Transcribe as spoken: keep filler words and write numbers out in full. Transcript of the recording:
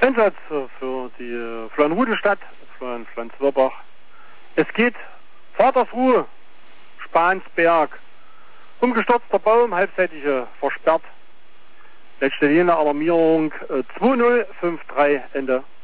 Einsatz für die Flanhudelstadt von Flenswerbach. Es geht Vatersruhe, Spansberg. Umgestürzter Baum, halbseitig versperrt. Letzte Linie Alarmierung äh, zwei null fünf drei, Ende.